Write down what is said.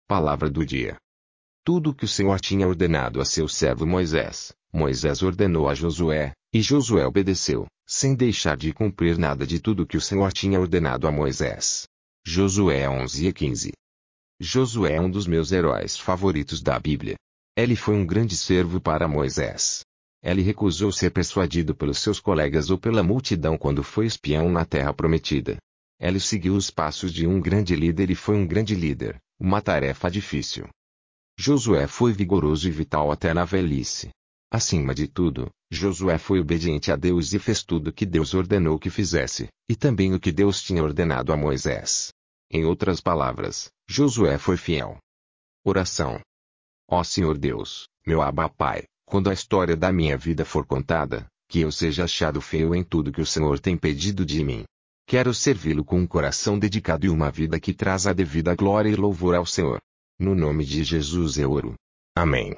Palavra do dia. Tudo o que o Senhor tinha ordenado a seu servo Moisés, Moisés ordenou a Josué, e Josué obedeceu, sem deixar de cumprir nada de tudo o que o Senhor tinha ordenado a Moisés. Josué 11:15. Josué é um dos meus heróis favoritos da Bíblia. Ele foi um grande servo para Moisés. Ele recusou ser persuadido pelos seus colegas ou pela multidão quando foi espião na Terra Prometida. Ele seguiu os passos de um grande líder e foi um grande líder, uma tarefa difícil. Josué foi vigoroso e vital até na velhice. Acima de tudo, Josué foi obediente a Deus e fez tudo o que Deus ordenou que fizesse, e também o que Deus tinha ordenado a Moisés. Em outras palavras, Josué foi fiel. Oração. Ó Senhor Deus, meu Abba Pai, quando a história da minha vida for contada, que eu seja achado feio em tudo que o Senhor tem pedido de mim. Quero servi-lo com um coração dedicado e uma vida que traz a devida glória e louvor ao Senhor. No nome de Jesus eu oro. Amém.